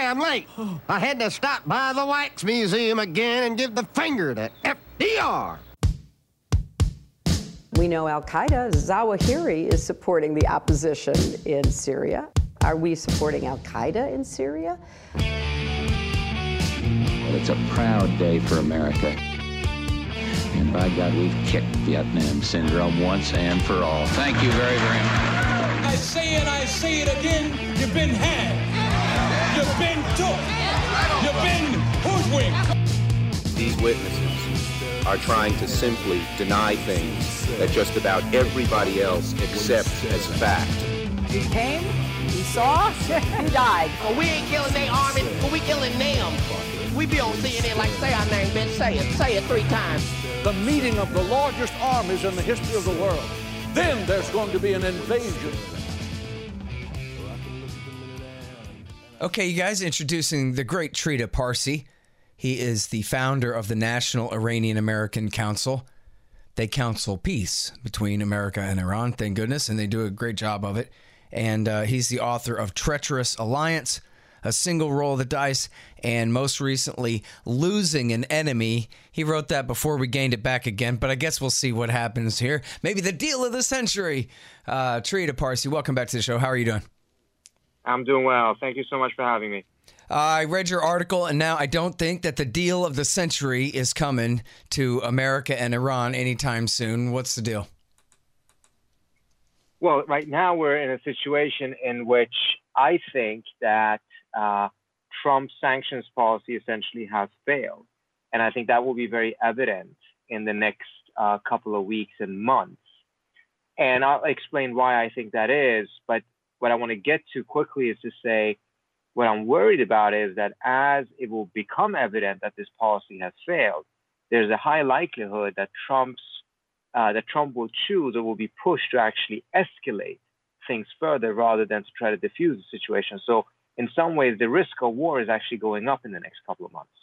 damn late. I had to stop by the Wax Museum again and give the finger to FDR. We know al-Qaeda, Zawahiri, is supporting the opposition in Syria. Are we supporting al-Qaeda in Syria? Well, it's a proud day for America. And by God, we've kicked Vietnam syndrome once and for all. Thank you very, very much. I say it again, you've been had. You've been took. You've been hoodwinked. These witnesses are trying to simply deny things that just about everybody else accepts as fact. He came, he saw, he died. Well, we ain't killing their army, but we killing them. We be on CNN like, say our name, bitch, say it 3 times. The meeting of the largest armies in the history of the world. Then there's going to be an invasion. Okay, you guys, introducing the great Trita Parsi. He is the founder of the National Iranian American Council. They counsel peace between America and Iran, thank goodness, and they do a great job of it. And he's the author of Treacherous Alliance, A Single Roll of the Dice, and most recently, Losing an Enemy. He wrote that before we gained it back again, but I guess we'll see what happens here. Maybe the deal of the century. Trita Parsi, welcome back to the show. How are you doing? I'm doing well. Thank you so much for having me. I read your article, and now I don't think that the deal of the century is coming to America and Iran anytime soon. What's the deal? Well, right now we're in a situation in which I think that Trump's sanctions policy essentially has failed. And I think that will be very evident in the next couple of weeks and months. And I'll explain why I think that is. But what I want to get to quickly is to say, what I'm worried about is that as it will become evident that this policy has failed, there's a high likelihood that Trump will choose or will be pushed to actually escalate things further rather than to try to diffuse the situation. So in some ways, the risk of war is actually going up in the next couple of months.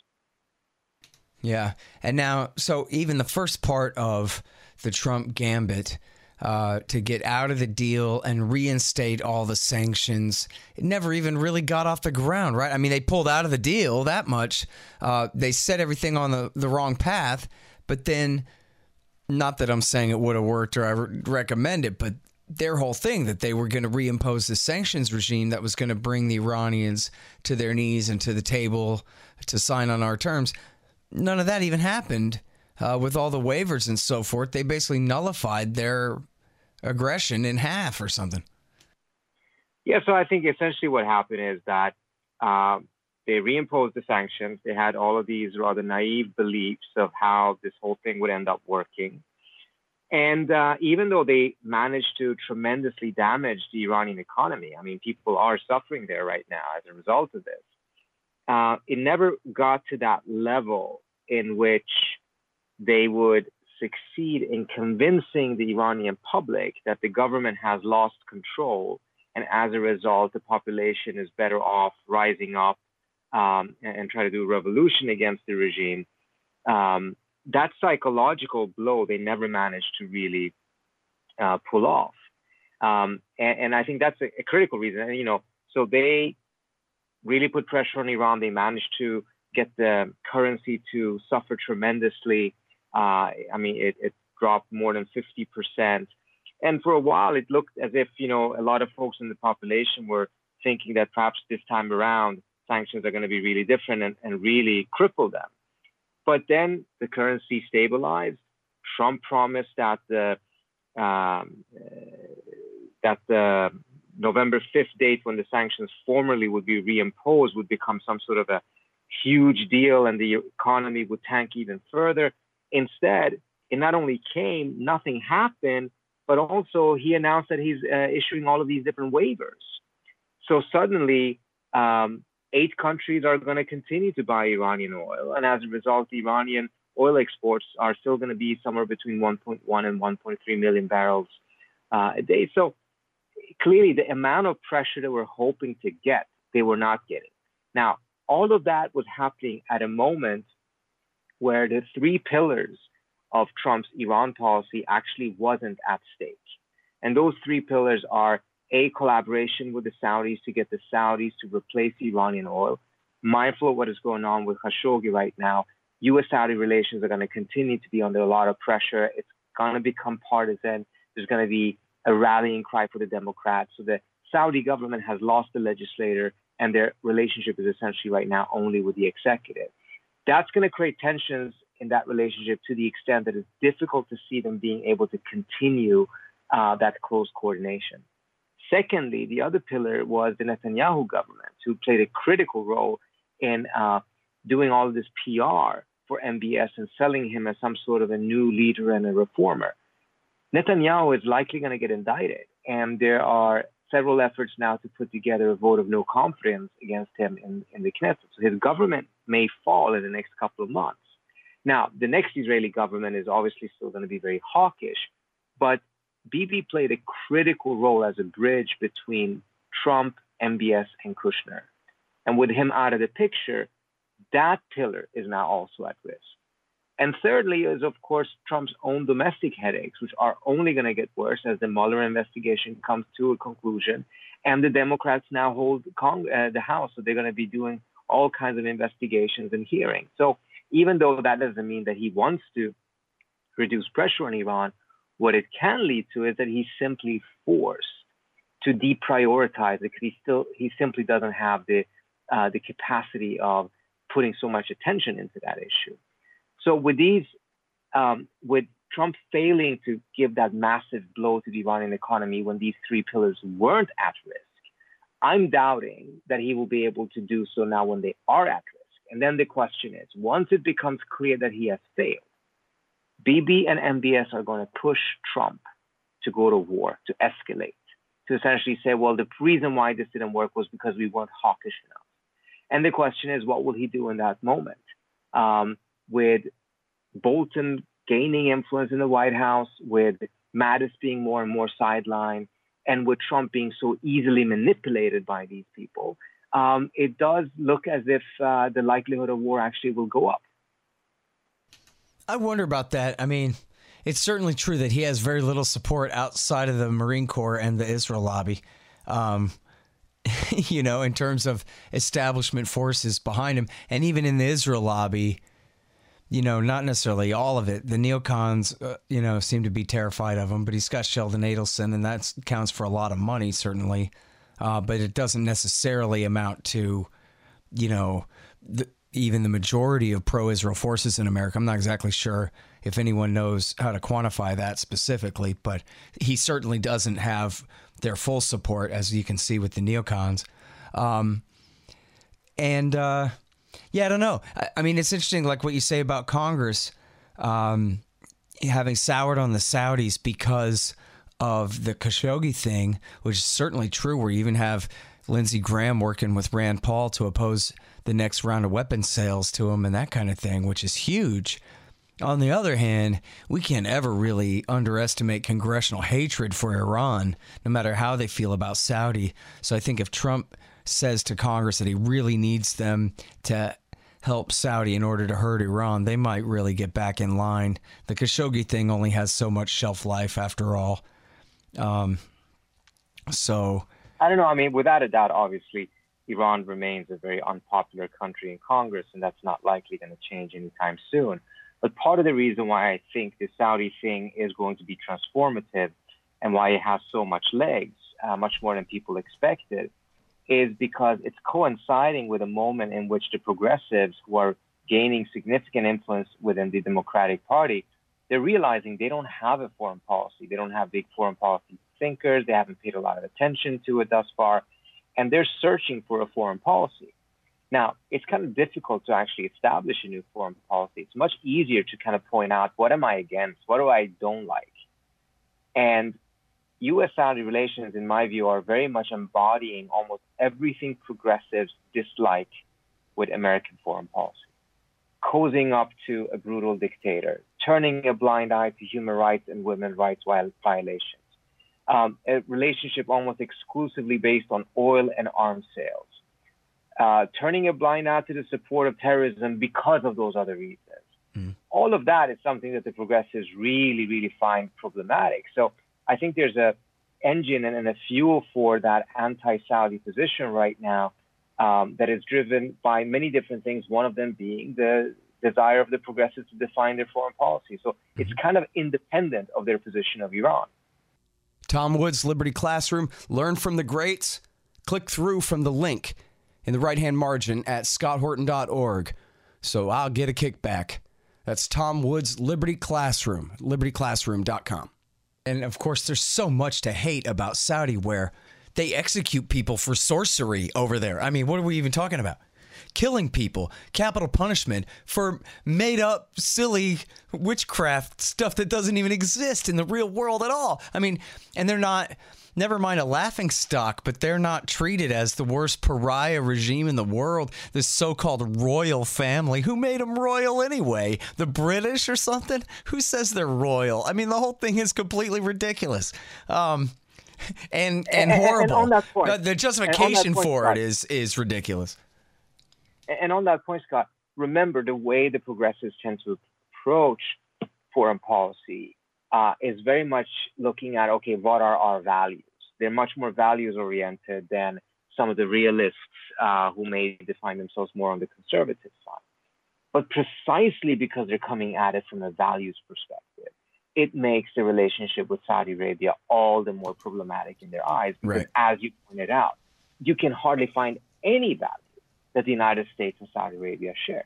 Yeah. And now, so even the first part of the Trump gambit to get out of the deal and reinstate all the sanctions, it never even really got off the ground, right? I mean, they pulled out of the deal that much. They set everything on the wrong path, but then, not that I'm saying it would have worked or I recommend it, but their whole thing that they were going to reimpose the sanctions regime that was going to bring the Iranians to their knees and to the table to sign on our terms, none of that even happened. With all the waivers and so forth, they basically nullified their aggression in half or something. Yeah, so I think essentially what happened is that they reimposed the sanctions. They had all of these rather naive beliefs of how this whole thing would end up working. And even though they managed to tremendously damage the Iranian economy, I mean, people are suffering there right now as a result of this, it never got to that level in which they would succeed in convincing the Iranian public that the government has lost control, and as a result, the population is better off rising up and try to do a revolution against the regime. That psychological blow they never managed to really pull off, and I think that's a critical reason. And, so they really put pressure on Iran. They managed to get the currency to suffer tremendously. I mean, it dropped more than 50%. And for a while, it looked as if, a lot of folks in the population were thinking that perhaps this time around, sanctions are going to be really different and really cripple them. But then the currency stabilized. Trump promised that the November 5th date, when the sanctions formally would be reimposed, would become some sort of a huge deal and the economy would tank even further. Instead, it not only came, nothing happened, but also he announced that he's issuing all of these different waivers. So suddenly, 8 countries are going to continue to buy Iranian oil. And as a result, the Iranian oil exports are still going to be somewhere between 1.1 and 1.3 million barrels a day. So clearly, the amount of pressure that we're hoping to get, they were not getting. Now, all of that was happening at a moment where the 3 pillars of Trump's Iran policy actually wasn't at stake. And those 3 pillars are A, collaboration with the Saudis to get the Saudis to replace Iranian oil. mindful of what is going on with Khashoggi right now, U.S.-Saudi relations are going to continue to be under a lot of pressure. It's going to become partisan. There's going to be a rallying cry for the Democrats. So the Saudi government has lost the legislator, and their relationship is essentially right now only with the executive. That's going to create tensions in that relationship to the extent that it's difficult to see them being able to continue that close coordination. Secondly, the other pillar was the Netanyahu government, who played a critical role in doing all of this PR for MBS and selling him as some sort of a new leader and a reformer. Netanyahu is likely going to get indicted, and there are several efforts now to put together a vote of no confidence against him in the Knesset. So his government may fall in the next couple of months. Now, the next Israeli government is obviously still going to be very hawkish, but Bibi played a critical role as a bridge between Trump, MBS, and Kushner. And with him out of the picture, that pillar is now also at risk. And thirdly is, of course, Trump's own domestic headaches, which are only going to get worse as the Mueller investigation comes to a conclusion. And the Democrats now hold the House, so they're going to be doing all kinds of investigations and hearings. So even though that doesn't mean that he wants to reduce pressure on Iran, what it can lead to is that he's simply forced to deprioritize it because he simply doesn't have the capacity of putting so much attention into that issue. So with Trump failing to give that massive blow to the Iranian economy when these three pillars weren't at risk, I'm doubting that he will be able to do so now when they are at risk. And then the question is, once it becomes clear that he has failed, Bibi and MBS are going to push Trump to go to war, to escalate, to essentially say, well, the reason why this didn't work was because we weren't hawkish enough. And the question is, what will he do in that moment? With Bolton gaining influence in the White House, with Mattis being more and more sidelined, and with Trump being so easily manipulated by these people, it does look as if the likelihood of war actually will go up. I wonder about that. I mean, it's certainly true that he has very little support outside of the Marine Corps and the Israel lobby, you know, in terms of establishment forces behind him. And even in the Israel lobby, you know, not necessarily all of it. The neocons, you know, seem to be terrified of him, but he's got Sheldon Adelson, and that counts for a lot of money, certainly. But it doesn't necessarily amount to, you know, even the majority of pro-Israel forces in America. I'm not exactly sure if anyone knows how to quantify that specifically, but he certainly doesn't have their full support, as you can see with the neocons. Yeah, I don't know. I mean, it's interesting, like what you say about Congress having soured on the Saudis because of the Khashoggi thing, which is certainly true, where you even have Lindsey Graham working with Rand Paul to oppose the next round of weapons sales to him and that kind of thing, which is huge. On the other hand, we can't ever really underestimate congressional hatred for Iran, no matter how they feel about Saudi. So I think if Trump says to Congress that he really needs them to help Saudi in order to hurt Iran, they might really get back in line. The Khashoggi thing only has so much shelf life after all. So I don't know. I mean, without a doubt, obviously, Iran remains a very unpopular country in Congress, and that's not likely going to change anytime soon. But part of the reason why I think the Saudi thing is going to be transformative and why it has so much legs, much more than people expected, is because it's coinciding with a moment in which the progressives, who are gaining significant influence within the Democratic Party, they're realizing they don't have a foreign policy. They don't have big foreign policy thinkers. They haven't paid a lot of attention to it thus far. And they're searching for a foreign policy. Now, it's kind of difficult to actually establish a new foreign policy. It's much easier to kind of point out, what am I against? What do I don't like? And U.S.-Saudi relations, in my view, are very much embodying almost everything progressives dislike with American foreign policy. Cozying up to a brutal dictator, turning a blind eye to human rights and women's rights violations, a relationship almost exclusively based on oil and arms sales, turning a blind eye to the support of terrorism because of those other reasons. All of that is something that the progressives really, really find problematic. So I think there's a engine and a fuel for that anti-Saudi position right now that is driven by many different things, one of them being the desire of the progressives to define their foreign policy. So it's kind of independent of their position of Iran. Tom Woods, Liberty Classroom. Learn from the greats. Click through from the link in the right-hand margin at scotthorton.org. So I'll get a kickback. That's Tom Woods, Liberty Classroom, libertyclassroom.com. And, of course, there's so much to hate about Saudi where they execute people for sorcery over there. I mean, what are we even talking about? Killing people, capital punishment for made-up, silly witchcraft stuff that doesn't even exist in the real world at all. I mean, and they're not... Never mind a laughing stock, but they're not treated as the worst pariah regime in the world. This so-called royal family. Who made them royal anyway? The British or something? Who says they're royal? I mean, the whole thing is completely ridiculous. And horrible. And on that point, the justification for Scott, it is ridiculous. And on that point, Scott, remember the way the progressives tend to approach foreign policy is very much looking at, okay, what are our values? They're much more values-oriented than some of the realists who may define themselves more on the conservative side. But precisely because they're coming at it from a values perspective, it makes the relationship with Saudi Arabia all the more problematic in their eyes. Because as you pointed out, you can hardly find any value that the United States and Saudi Arabia share.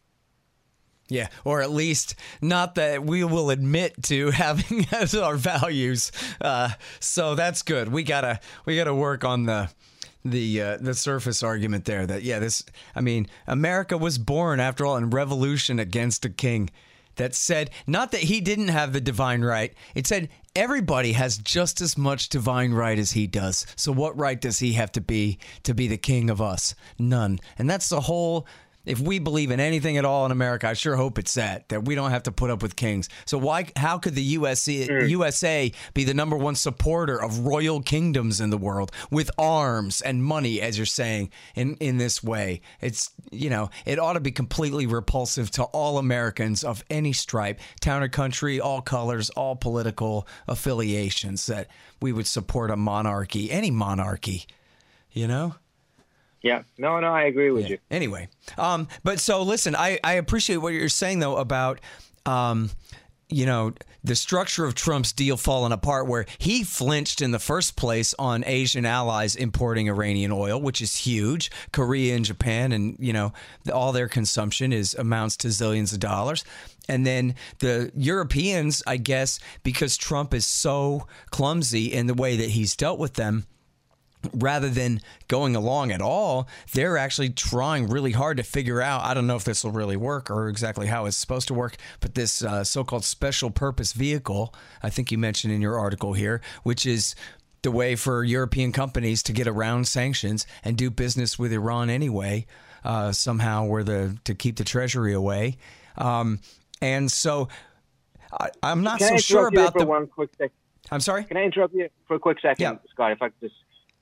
Yeah, or at least not that we will admit to having as our values. So that's good. We gotta work on the surface argument there. That America was born after all in revolution against a king that said not that he didn't have the divine right. It said everybody has just as much divine right as he does. So what right does he have to be the king of us? None. And that's the whole. If we believe in anything at all in America, I sure hope it's that we don't have to put up with kings. So how could the USA be the number one supporter of royal kingdoms in the world with arms and money, as you're saying, in this way? It's, it ought to be completely repulsive to all Americans of any stripe, town or country, all colors, all political affiliations, that we would support a monarchy, any monarchy, Yeah, no, I agree with you. Anyway, but so listen, I appreciate what you're saying though about, the structure of Trump's deal falling apart, where he flinched in the first place on Asian allies importing Iranian oil, which is huge. Korea and Japan, and all their consumption amounts to zillions of dollars. And then the Europeans, I guess, because Trump is so clumsy in the way that he's dealt with them, rather than going along at all, they're actually trying really hard to figure out, I don't know if this will really work or exactly how it's supposed to work, but this so-called special purpose vehicle, I think you mentioned in your article here, which is the way for European companies to get around sanctions and do business with Iran anyway, somehow, to keep the treasury away. And so I'm not so sure about the... One quick second? I'm sorry? Can I interrupt you for a quick second, yeah. Scott, if I could just...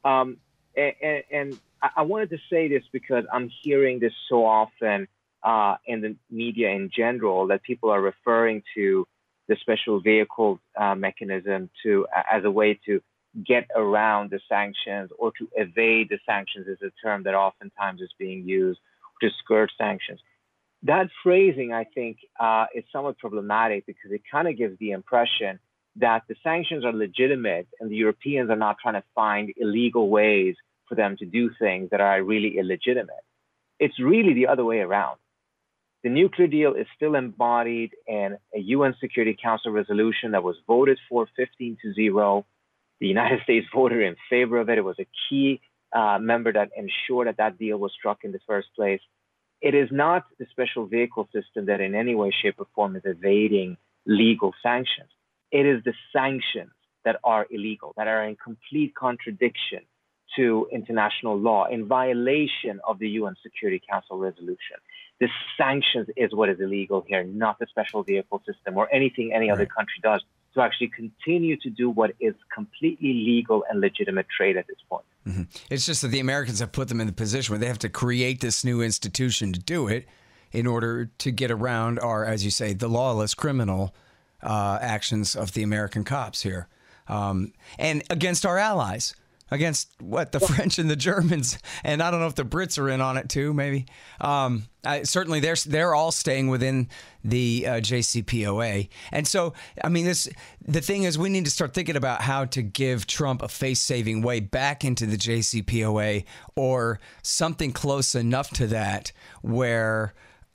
And I wanted to say this because I'm hearing this so often in the media in general, that people are referring to the special vehicle mechanism as a way to get around the sanctions or to evade the sanctions, is a term that oftentimes is being used to skirt sanctions. That phrasing, I think, is somewhat problematic because it kind of gives the impression that the sanctions are legitimate and the Europeans are not trying to find illegal ways for them to do things that are really illegitimate. It's really the other way around. The nuclear deal is still embodied in a UN Security Council resolution that was voted for 15-0. The United States voted in favor of it. It was a key member that ensured that deal was struck in the first place. It is not the special vehicle system that in any way, shape, or form is evading legal sanctions. It is the sanctions that are illegal, that are in complete contradiction to international law, in violation of the UN Security Council resolution. The sanctions is what is illegal here, not the special vehicle system or anything any other country does to actually continue to do what is completely legal and legitimate trade at this point. Mm-hmm. It's just that the Americans have put them in the position where they have to create this new institution to do it in order to get around our, as you say, the lawless criminal actions of the American cops here, and against our allies. Against what, the French and the Germans, and I don't know if the Brits are in on it too. Maybe. Certainly, they're all staying within the JCPOA, and so I mean, the thing is, we need to start thinking about how to give Trump a face-saving way back into the JCPOA, or something close enough to that where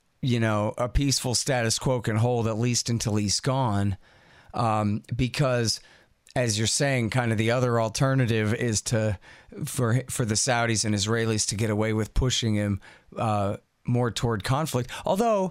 a peaceful status quo can hold at least until he's gone, because, as you're saying, kind of the other alternative is for the Saudis and Israelis to get away with pushing him more toward conflict. Although,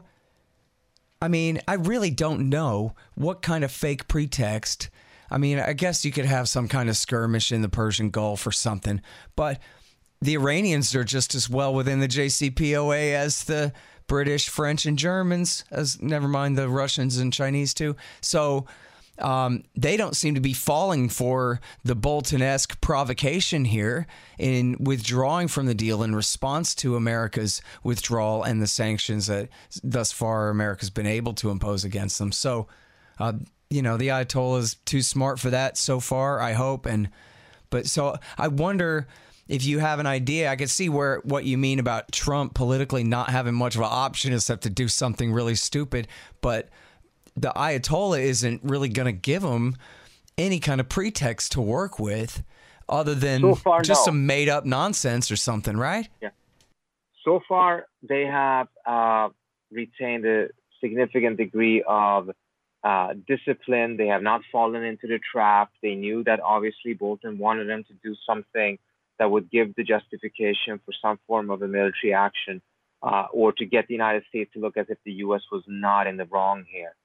I mean, I really don't know what kind of fake pretext. I mean, I guess you could have some kind of skirmish in the Persian Gulf or something, but the Iranians are just as well within the JCPOA as the British, French, and Germans, never mind the Russians and Chinese too. So they don't seem to be falling for the Bolton-esque provocation here in withdrawing from the deal in response to America's withdrawal and the sanctions that thus far America's been able to impose against them. So, the Ayatollah is too smart for that so far, I hope. But I wonder if you have an idea. I can see what you mean about Trump politically not having much of an option except to do something really stupid, but the Ayatollah isn't really going to give him any kind of pretext to work with other than some made-up nonsense or something, right? Yeah. So far, they have retained a significant degree of discipline. They have not fallen into the trap. They knew that obviously Bolton wanted them to do something that would give the justification for some form of a military action, or to get the United States to look as if the U.S. was not in the wrong here.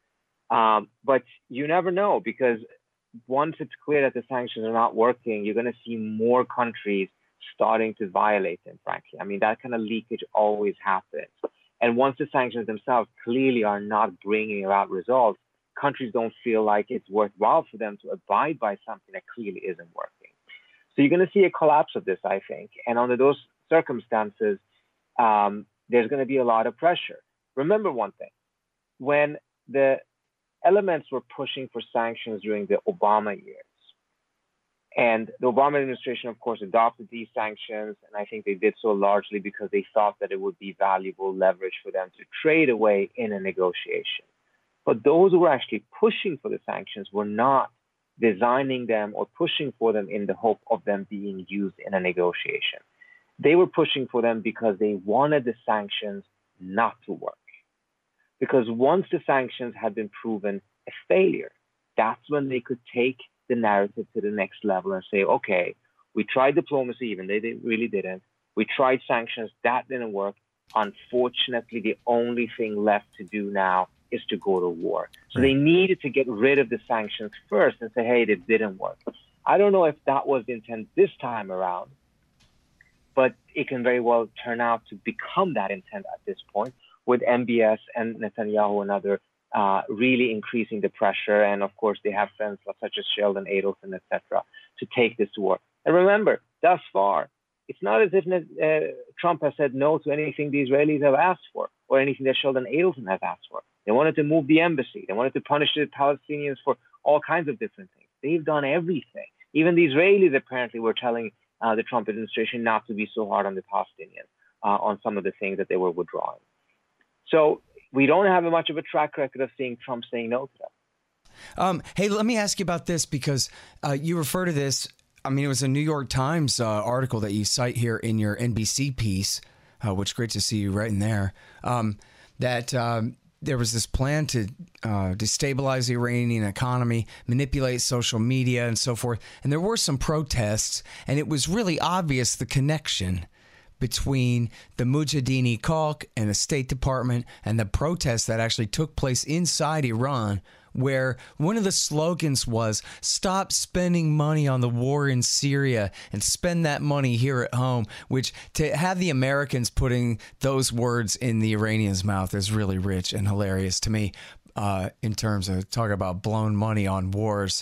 But you never know, because once it's clear that the sanctions are not working, you're going to see more countries starting to violate them, frankly. I mean, that kind of leakage always happens. And once the sanctions themselves clearly are not bringing about results, countries don't feel like it's worthwhile for them to abide by something that clearly isn't working. So you're going to see a collapse of this, I think. And under those circumstances, there's going to be a lot of pressure. Remember one thing. When the elements were pushing for sanctions during the Obama years, and the Obama administration, of course, adopted these sanctions, and I think they did so largely because they thought that it would be valuable leverage for them to trade away in a negotiation. But those who were actually pushing for the sanctions were not designing them or pushing for them in the hope of them being used in a negotiation. They were pushing for them because they wanted the sanctions not to work. Because once the sanctions had been proven a failure, that's when they could take the narrative to the next level and say, okay, we tried diplomacy, even they really didn't. We tried sanctions, that didn't work. Unfortunately, the only thing left to do now is to go to war. So they needed to get rid of the sanctions first and say, hey, it didn't work. I don't know if that was the intent this time around, but it can very well turn out to become that intent at this point, with MBS and Netanyahu and other really increasing the pressure. And of course, they have friends such as Sheldon Adelson, etc., to take this to war. And remember, thus far, it's not as if Trump has said no to anything the Israelis have asked for or anything that Sheldon Adelson has asked for. They wanted to move the embassy. They wanted to punish the Palestinians for all kinds of different things. They've done everything. Even the Israelis apparently were telling the Trump administration not to be so hard on the Palestinians on some of the things that they were withdrawing. So we don't have much of a track record of seeing Trump saying no to them. Hey, let me ask you about this, because you refer to this. I mean, it was a New York Times article that you cite here in your NBC piece, which great to see you right in there, that there was this plan to destabilize the Iranian economy, manipulate social media and so forth. And there were some protests, and it was really obvious the connection between the Mujahideen Khalq and the State Department and the protests that actually took place inside Iran, where one of the slogans was, stop spending money on the war in Syria and spend that money here at home, which to have the Americans putting those words in the Iranians' mouth is really rich and hilarious to me in terms of talking about blown money on wars.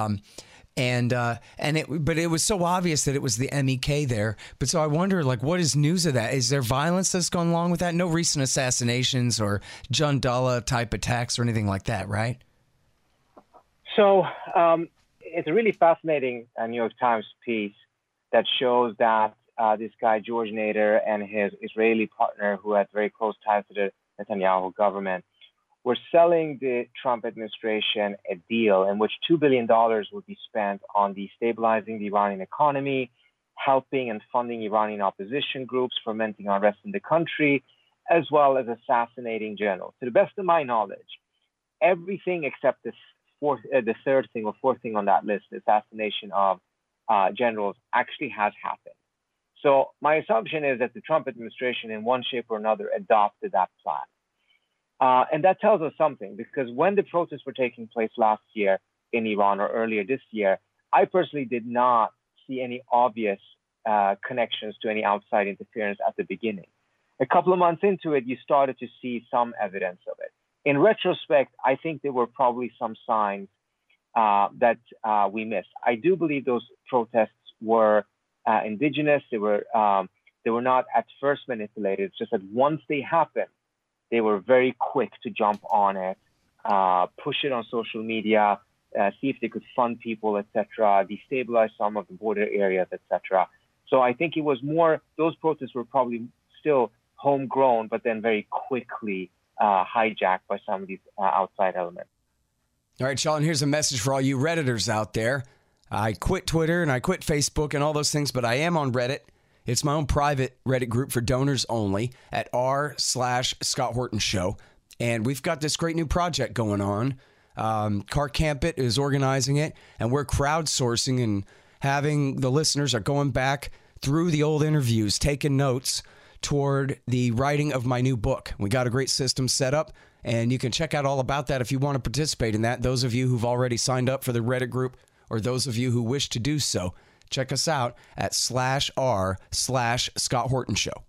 But it was so obvious that it was the MEK there. But so I wonder, like, what is news of that? Is there violence that's gone along with that? No recent assassinations or Jundullah type attacks or anything like that, right? So it's a really fascinating New York Times piece. that shows that this guy, George Nader, and his Israeli partner, who had very close ties to the Netanyahu government, were selling the Trump administration a deal in which $2 billion would be spent on destabilizing the Iranian economy, helping and funding Iranian opposition groups, fomenting unrest in the country, as well as assassinating generals. To the best of my knowledge, everything except the third thing or fourth thing on that list, the assassination of generals, actually has happened. So my assumption is that the Trump administration, in one shape or another, adopted that plan. And that tells us something, because when the protests were taking place last year in Iran or earlier this year, I personally did not see any obvious connections to any outside interference at the beginning. A couple of months into it, you started to see some evidence of it. In retrospect, I think there were probably some signs that we missed. I do believe those protests were indigenous. They were not at first manipulated. It's just that once they happened, they were very quick to jump on it, push it on social media, see if they could fund people, etc., destabilize some of the border areas, etc. So I think it was more, those protests were probably still homegrown, but then very quickly hijacked by some of these outside elements. All right, Sean, here's a message for all you Redditors out there. I quit Twitter and I quit Facebook and all those things, but I am on Reddit. It's my own private Reddit group for donors only at r/Scott Horton Show. And we've got this great new project going on. Car Campit is organizing it, and we're crowdsourcing and having the listeners are going back through the old interviews, taking notes toward the writing of my new book. We got a great system set up, and you can check out all about that if you want to participate in that. Those of you who've already signed up for the Reddit group, or those of you who wish to do so, check us out at /r/Scott Horton Show.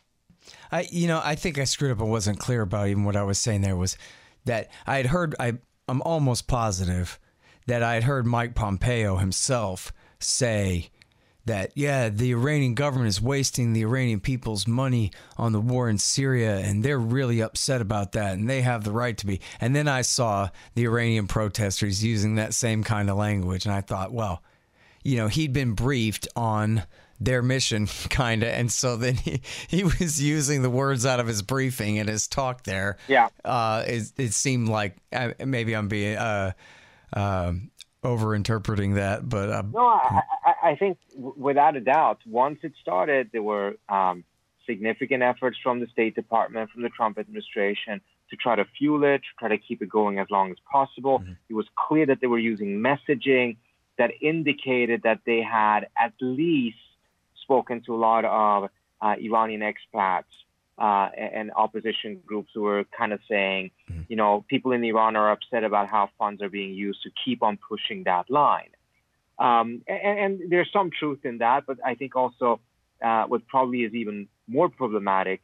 I think I screwed up and wasn't clear about even what I was saying there, was that I had heard, I'm almost positive that I had heard Mike Pompeo himself say that, yeah, the Iranian government is wasting the Iranian people's money on the war in Syria, and they're really upset about that, and they have the right to be. And then I saw the Iranian protesters using that same kind of language, and I thought, well, he'd been briefed on their mission, kind of, and so then he was using the words out of his briefing and his talk there. Yeah. It seemed like maybe I'm being over-interpreting that, but... No, I think without a doubt, once it started, there were significant efforts from the State Department, from the Trump administration, to try to fuel it, to try to keep it going as long as possible. Mm-hmm. It was clear that they were using messaging that indicated that they had at least spoken to a lot of Iranian expats and opposition groups who were kind of saying, people in Iran are upset about how funds are being used to keep on pushing that line. And there's some truth in that, but I think also what probably is even more problematic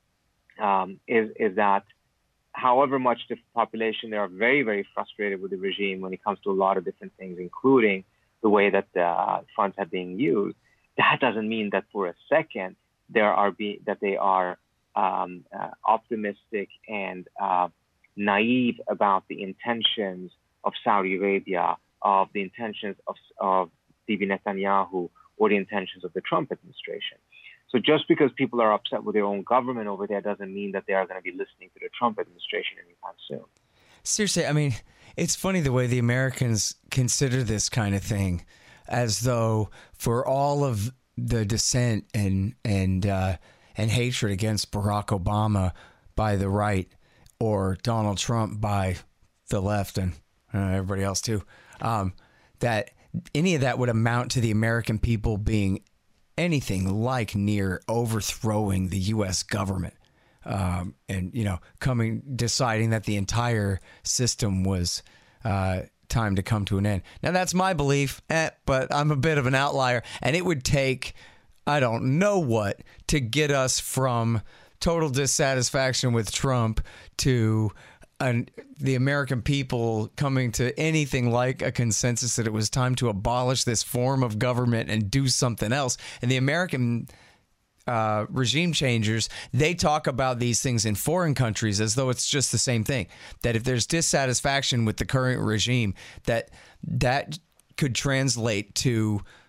is that however much the population, they are very, very frustrated with the regime when it comes to a lot of different things, including the way that the funds are being used. That doesn't mean that for a second they are optimistic and naive about the intentions of Saudi Arabia, of the intentions of Bibi Netanyahu, or the intentions of the Trump administration. So just because people are upset with their own government over there doesn't mean that they are going to be listening to the Trump administration anytime soon. Seriously, I mean, it's funny the way the Americans consider this kind of thing, as though for all of the dissent and hatred against Barack Obama by the right, or Donald Trump by the left, and everybody else too, that any of that would amount to the American people being anything like near overthrowing the U.S. government, and deciding that the entire system was time to come to an end. Now that's my belief, but I'm a bit of an outlier, and it would take I don't know what to get us from total dissatisfaction with Trump to the American people coming to anything like a consensus that it was time to abolish this form of government and do something else. And the American regime changers, they talk about these things in foreign countries as though it's just the same thing. That if there's dissatisfaction with the current regime, that could translate to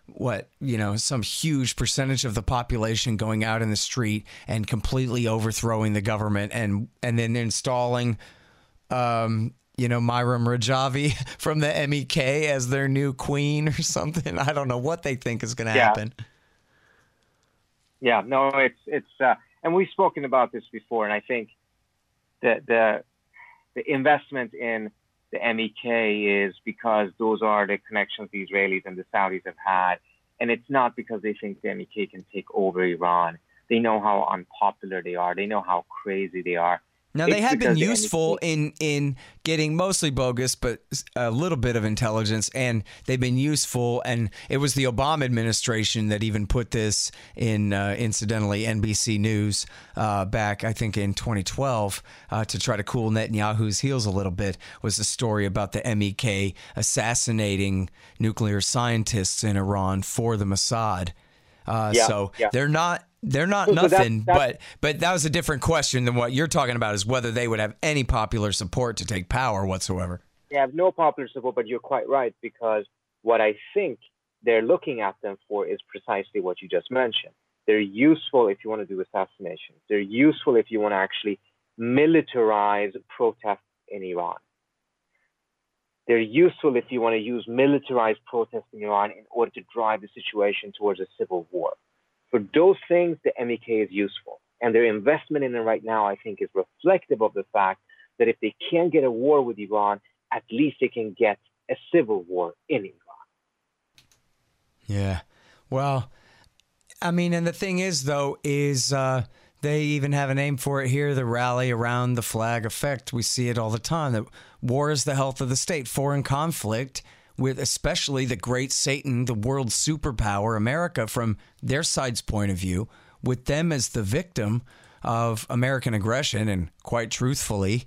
some huge percentage of the population going out in the street and completely overthrowing the government and then installing, Myram Rajavi from the MEK as their new queen or something. I don't know what they think is going to happen. Yeah, no, it's and we've spoken about this before, and I think that the investment in the MEK is because those are the connections the Israelis and the Saudis have had. And it's not because they think the MEK can take over Iran. They know how unpopular they are. They know how crazy they are. Now, they have been useful in getting mostly bogus, but a little bit of intelligence, and they've been useful. And it was the Obama administration that even put this in, incidentally, NBC News back, I think, in 2012 to try to cool Netanyahu's heels a little bit, was the story about the MEK assassinating nuclear scientists in Iran for the Mossad. They're not nothing, but that was a different question than what you're talking about, is whether they would have any popular support to take power whatsoever. They have no popular support, but you're quite right, because what I think they're looking at them for is precisely what you just mentioned. They're useful if you want to do assassinations. They're useful if you want to actually militarize protests in Iran. They're useful if you want to use militarized protests in Iran in order to drive the situation towards a civil war. For those things, the MEK is useful. And their investment in it right now, I think, is reflective of the fact that if they can't get a war with Iran, at least they can get a civil war in Iran. Yeah. Well, I mean, and the thing is, though, is they even have a name for it here, the rally around the flag effect. We see it all the time, that war is the health of the state. Foreign conflict, with especially the great Satan, the world superpower, America, from their side's point of view, with them as the victim of American aggression, and quite truthfully,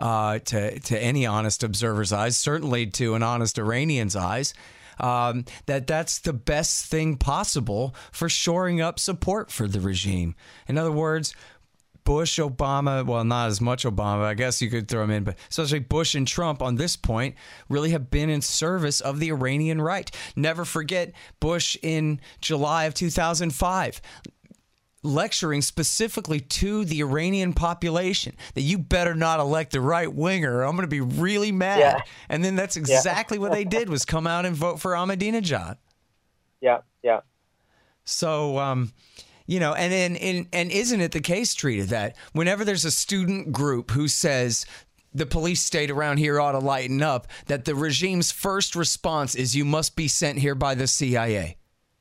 to any honest observer's eyes, certainly to an honest Iranian's eyes, that's the best thing possible for shoring up support for the regime. In other words, Bush, Obama, well, not as much Obama, I guess you could throw him in, but especially Bush and Trump on this point really have been in service of the Iranian right. Never forget Bush in July of 2005, lecturing specifically to the Iranian population that you better not elect the right winger or I'm going to be really mad. Yeah. And then that's exactly what they did, was come out and vote for Ahmadinejad. Yeah. So, and isn't it the case, Trita, that whenever there's a student group who says the police state around here ought to lighten up, that the regime's first response is you must be sent here by the CIA?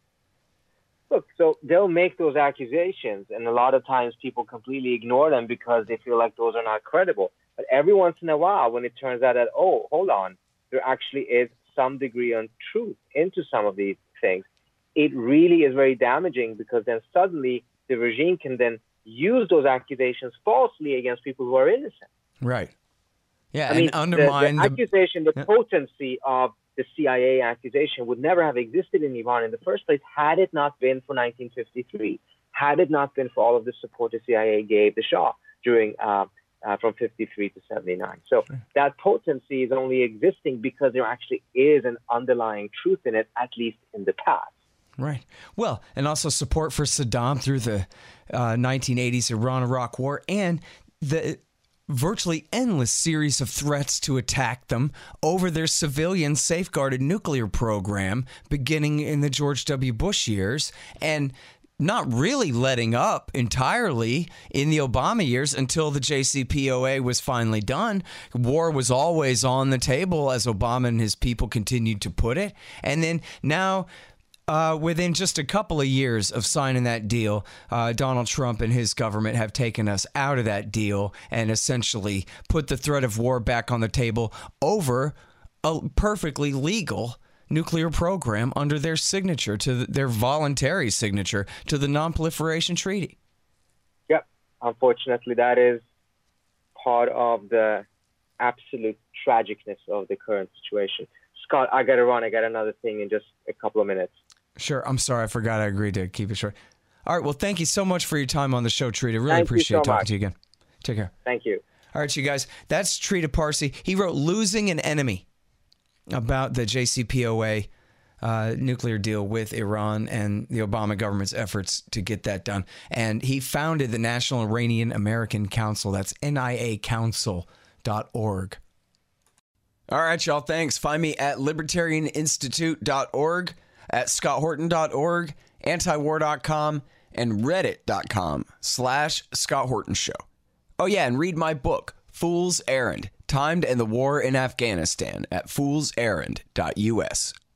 Look, so they'll make those accusations, and a lot of times people completely ignore them because they feel like those are not credible. But every once in a while, when it turns out that, oh, hold on, there actually is some degree of truth into some of these things, it really is very damaging, because then suddenly the regime can then use those accusations falsely against people who are innocent. Right. Yeah, I mean, undermine the accusation, the potency of the CIA accusation would never have existed in Iran in the first place had it not been for 1953, had it not been for all of the support the CIA gave the Shah during from 53 to 79. So that potency is only existing because there actually is an underlying truth in it, at least in the past. Right. Well, and also support for Saddam through the 1980s Iran-Iraq War, and the virtually endless series of threats to attack them over their civilian safeguarded nuclear program beginning in the George W. Bush years, and not really letting up entirely in the Obama years until the JCPOA was finally done. War was always on the table, as Obama and his people continued to put it. And then now, within just a couple of years of signing that deal, Donald Trump and his government have taken us out of that deal and essentially put the threat of war back on the table over a perfectly legal nuclear program under their signature, to their voluntary signature to the Non-Proliferation Treaty. Yep. Unfortunately, that is part of the absolute tragicness of the current situation. Scott, I got to run. I got another thing in just a couple of minutes. Sure. I'm sorry. I forgot I agreed to keep it short. All right. Well, thank you so much for your time on the show, Trita. Really appreciate talking to you again. Take care. Thank you. All right, you guys. That's Trita Parsi. He wrote Losing an Enemy about the JCPOA nuclear deal with Iran and the Obama government's efforts to get that done. And he founded the National Iranian American Council. That's niacouncil.org. All right, y'all. Thanks. Find me at libertarianinstitute.org, at scotthorton.org, antiwar.com, and reddit.com/Scott Horton Show. Oh, yeah, and read my book, Fool's Errand, Time to End the War in Afghanistan, at foolserrand.us.